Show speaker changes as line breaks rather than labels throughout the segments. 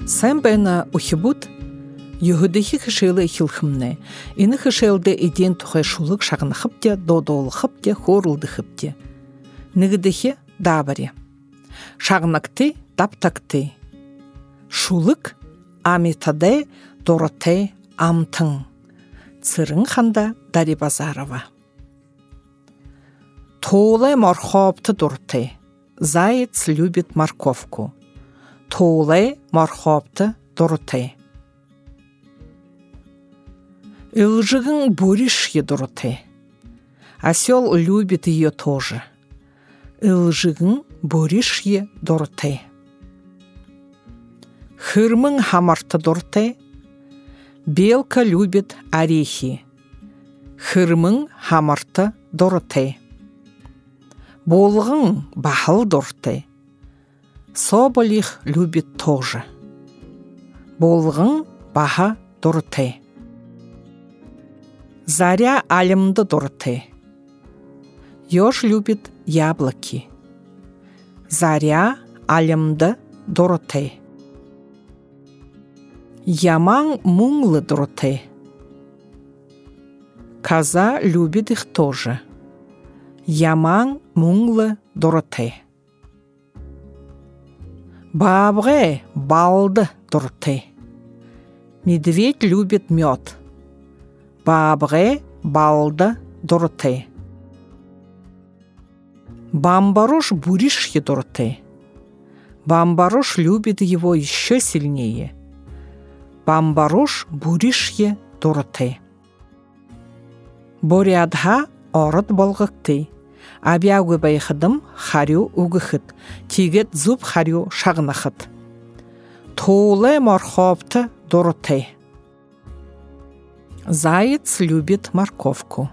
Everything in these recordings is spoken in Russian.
Сэмбэна ухибут юхудихи хышылы хилхымны. Ины хышылды иден тухай шулык шағынықыпте, додолықыпте, хорылдықыпте. Нігідихи дабари. Шағынакты, таптакты. Шулык амитаде, дороте, амтың. Цырың ханда Дарибазарова. Тоулай морхопты дурты. Заяц любит морковку. Тоулай морхопты дурты. Илжигын буришье дурты. Осел любит ее тоже. Илжигын буришье дурты. Хырмың хамарты дурты. Белка любит орехи. Хырмың хамарты дурты. Болгын бахыл дурты. Соболих любит тоже. Болгын баха дурты. Заря алимды дурты. Ёж любит яблоки. Заря алимды дурты. Яман мунглы дурты. Коза любит их тоже. Яман мунглы дурты. Бабғэ балды дурты. Медведь любит мед. Бабғэ балды дурты. Бамбарош буришье дурты. Бамбарош любит его еще сильнее. Бамбарош буришье дурты. Борядха орыт болғықты. Абияуғы байқыдым харю уғықыт. Тегет зуб харю шағынақыт. Тоулай морхопты дурты. Заяц любит морковку.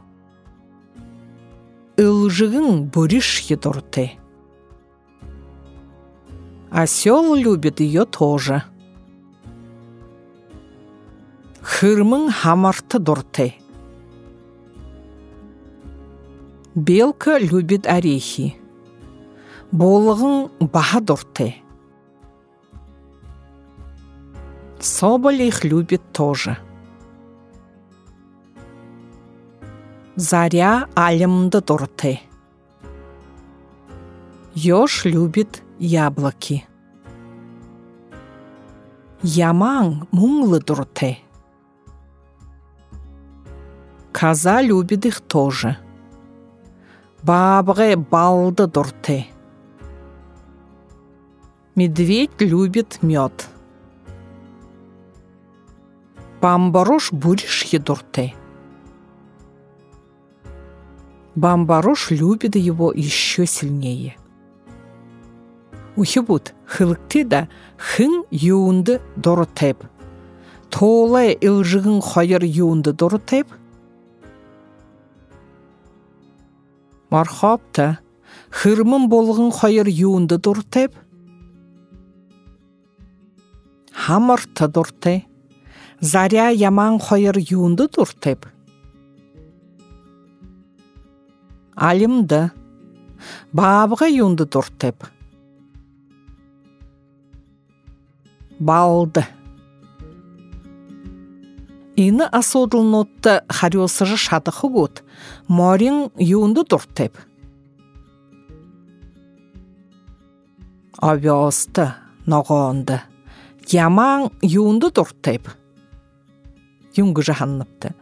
Илжигын буришье дурты. Осел любит ее тоже. Хырмың хамарты дурты. Белка любит орехи. Болгын баха дурты. Соболь их любит тоже. Заря алимды дурты. Ёж любит яблоки. Яман мунглы дурты. Коза любит их тоже. Бабғэ балды дурты. Медведь любит мед. Бамбарош буришье дурты. Бамбарош любит его еще сильнее. Ухибут хылыкты да хын юунды дуртеп. Тоолай илжигын хайыр юунды дуртеп. Мархапта, хырмын болғын хайыр юунды дуртеп. Хамырты дурты. Заря яман хайыр юунды дуртеп. Алимды. Бабға юунды дуртеп. Балды. Ины асодылнотты харёсыжы шадықы год. Морин юунды дуртеп. Авиасты, нағанды. Яман юунды дуртеп. Юнгы жаханныпты.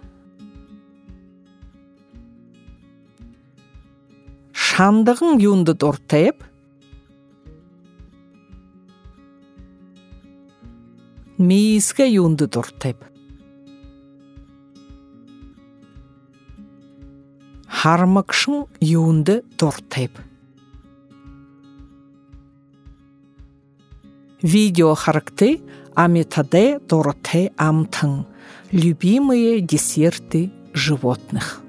Шандығын юунды дуртеп. Мейізге юунды дуртеп. Хармыкшын юунды дуртеп. Видео характы аметаде дурте амтың. Любимые десерты животных.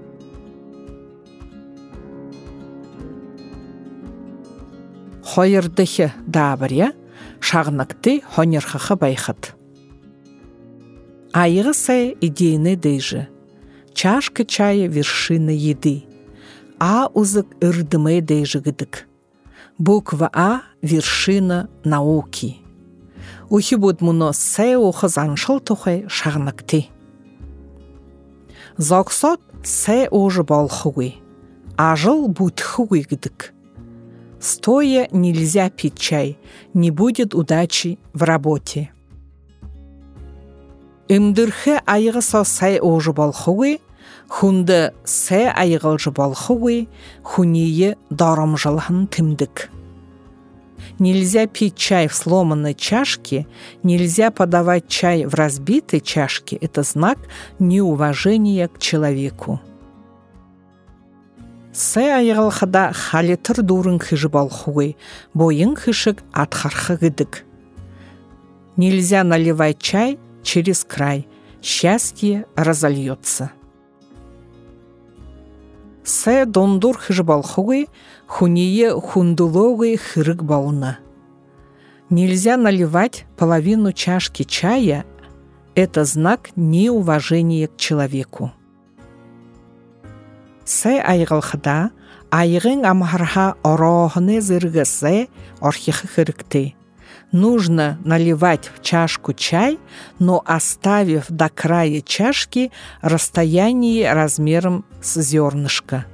Хойырдыхи дабыря шағыныкты хонерхақы байхыт. Айғысы идейны дейжі. Чашка чая вершина еды. А узык ырдымы дейжі гыдык. Буква А – вершина науки. Ухибуд муно се охыз аншыл тухай шагнакты. Зоксот се ожи болхугы, ажил будхугы гдык. Стоя нельзя пить чай, не будет удачи в работе. Имдырхы айғы со се ожи болхугы, хунды се айғылжы болхугы, хуние дарымжылхын тымдык. Нельзя пить чай в сломанной чашке, нельзя подавать чай в разбитой чашке. Это знак неуважения к человеку. Се айғылхада халетыр дурын хыжы болхугы, бойын хышык атхархы гыдык. Нельзя наливать чай через край, счастье разольется. Се дондур хыжы болхугы, хуния хундулогы хырык болна. Нельзя наливать половину чашки чая, это знак неуважения к человеку. Се айғылхыда айғын амхарха орохыны зыргысы орхихы хырыкты. Нужно наливать в чашку чай, но оставив до края чашки расстояние размером с зернышко.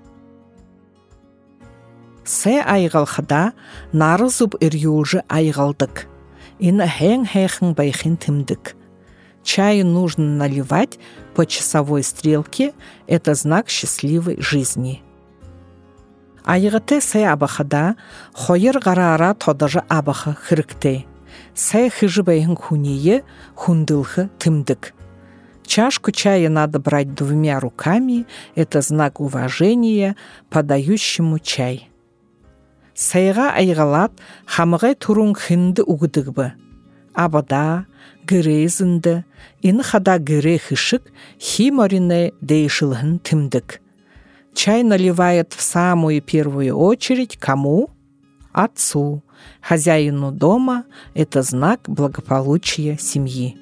Се айғылхыда нары зуб ирюлжы айғылдык. Ины хэng-хэхын байхын тымдык. Чай нужно наливать по часовой стрелке, это знак счастливой жизни. Айғыты се абахыда хойыр ғарара тодажы абахы хырыкты. Се хыжы байхын хуние хундылхы тымдык. Чашку чая надо брать двумя руками, это знак уважения подающему чай. Сайға айғалат хамығай турун хынды угдыгбы. Абада, гырезынды, ин хада гыре хышык химорине дейшылхын тымдык. Чай наливает в самую первую очередь кому? Отцу. Хозяину дома – это знак благополучия семьи.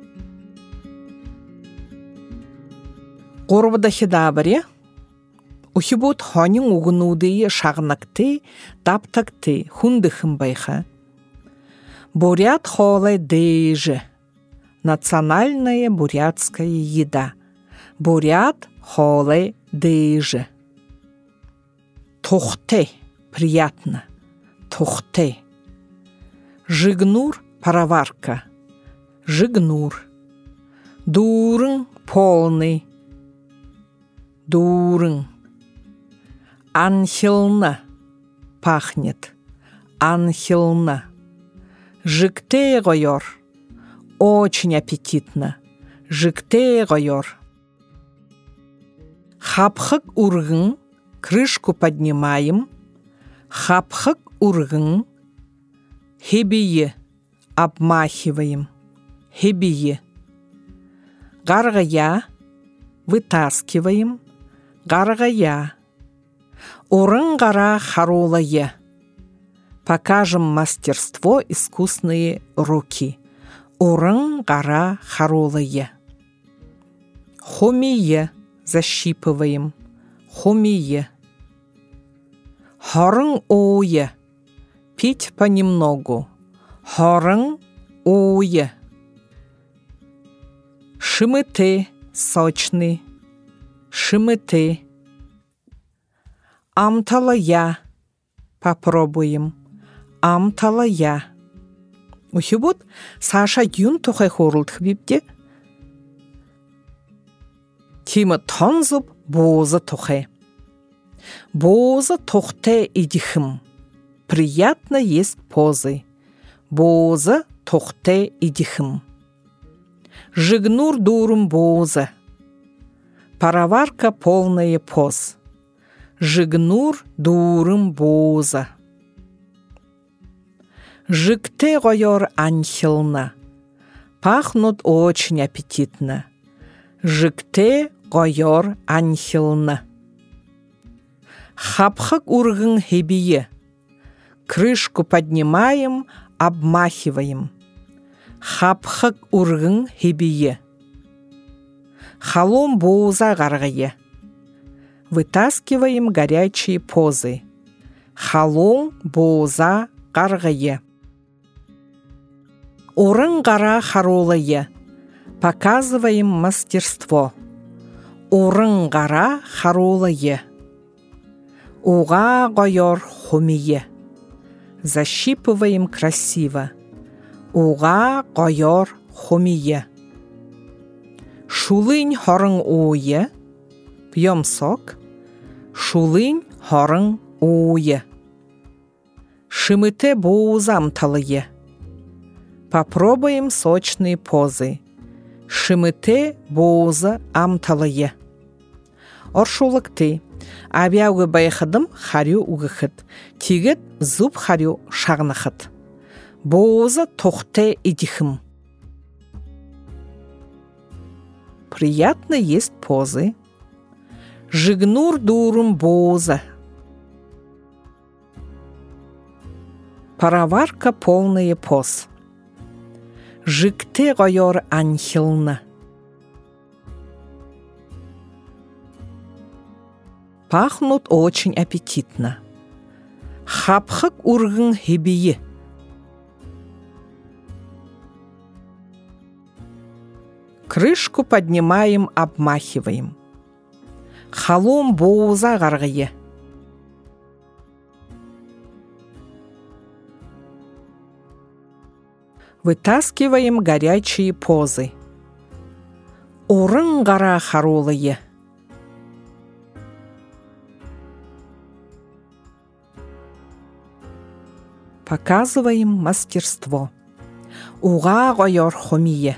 Горбадахидабаре ухибут хонин угнудые шагнакты, таптакты, хундыхым байха. Бурят холай дейже. Национальная бурятская еда. Бурят холай дейже. Тухте. Приятно. Тухте. Жигнур пароварка. Жигнур. Дурын полный. Дурын. Анхилна. Пахнет. Анхилна. Жикте гойор. Очень аппетитно. Жикте гойор. Хапхык ургын. Крышку поднимаем. Хапхык ургын. Хебие. Обмахиваем. Хебие. Гаргая. Вытаскиваем. Гаргая. Урын гара харулая. Покажем мастерство, искусные руки. Урын гара харулая. Хумие. Защипываем. Хумие. Хорын уе. Пить понемногу. Хорын уе. Шимыты. Сочный. Шимыты. Амталая. Попробуем. Амталая. Ухибут Саша юн тухай хорулд хбибде. Тима тонзуб боза тухай. Боза тухте идихым. Приятно есть позы. Боза тухте идихым. Жигнур дурум боза. Пароварка полная поз. Жигнур дурым боза. Жикте гойор анхилна. Пахнут очень аппетитно. Жикте гойор анхилна. Хапхак ургын хебие. Крышку поднимаем, обмахиваем. Хапхак ургын хебие. Халом боза гаргае. Вытаскиваем горячие позы. Халом боза гаргае. Урын қара харулые. Показываем мастерство. Урын қара харулые. Уға қойор хумие. Защипываем красиво. Уға қойор хумие. Шулынь хорың ойы. Пьем сок. Шулынь хорың ойы. Шимыте боузам талые. Попробуем сочные позы. Шимыте боуза амталые. Оршулыкты. Абяуғы байқыдым харю уғықыд. Тегет зуб харю шағнықыд. Боуза тоқте идихым. Приятно есть позы. Жигнур дурум боуза. Параварка полная поз. Жикте гойор анхилна. Пахнут очень аппетитно. Хапхак ургын хебие. Крышку поднимаем, обмахиваем. Халом боуза гаргые. Вытаскиваем горячие позы. Урын гара харулые. Показываем мастерство. Уға қойор хумие.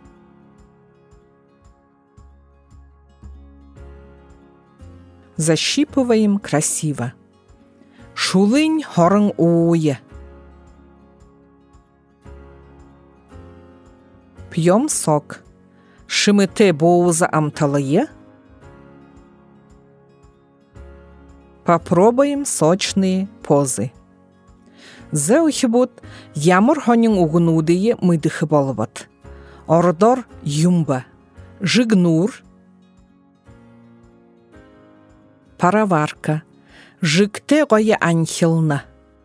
Защипываем красиво. Шулынь хорың ойы. Пьем сок. Шимыте боуза амталые. Попробуем сочные позы. Зеухибут ямыр хонин угнудые мыдыхы болбат. Ордор юмба. Жигнур. Параварка. Жикте гое анхилна.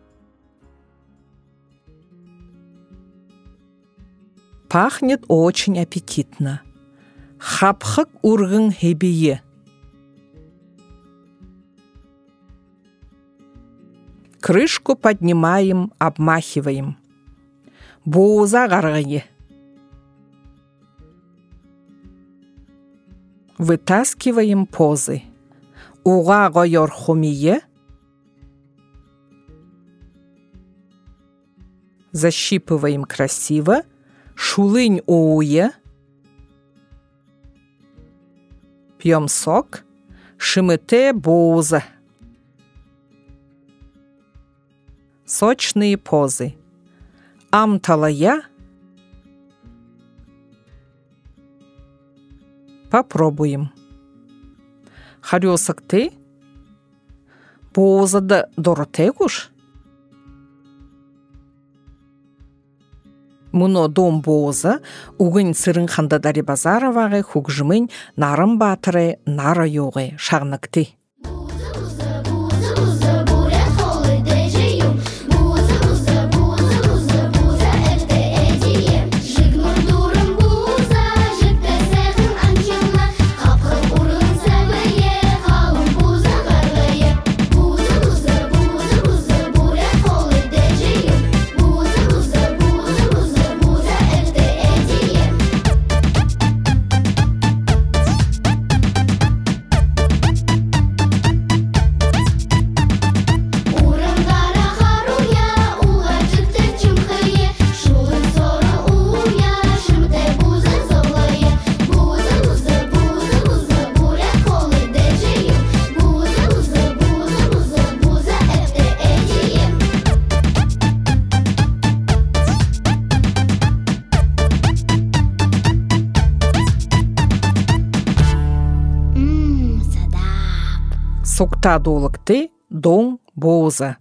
Пахнет очень аппетитно. Хапхак ургын хебие. Крышку поднимаем, обмахиваем. Боуза гаргые. Вытаскиваем позы. Уға қойор хумие. Защипываем красиво. Шулынь ойы. Пьем сок. Шимыте боуза. Сочные позы. Амталая. Попробуем. Харёсакты. Боузада доротегуш. Муно дом боуза угын сырын хандадари базаровағы хугжымын нарым батыры нара йоғы шағныкты. Сокта долыкты дон боуза.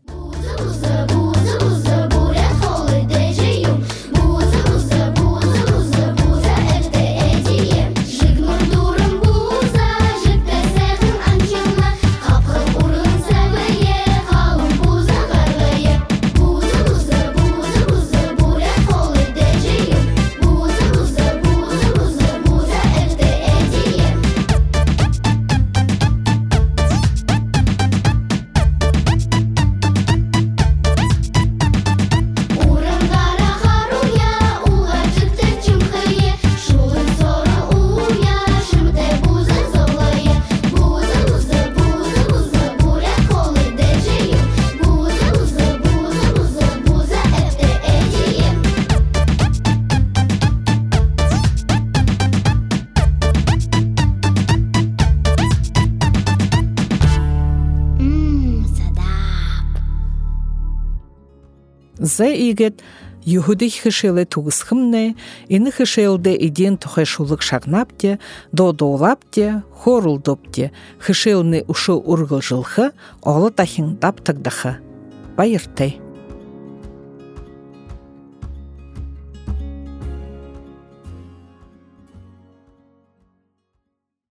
Зе игет Юхуди хышелы тугысхымне, ины хышелде иден тухешулык шагнапте, додолапте, хорулдопте, хышелны ушу ургыл жылхы, олы тахин таптагдахы. Байыртай.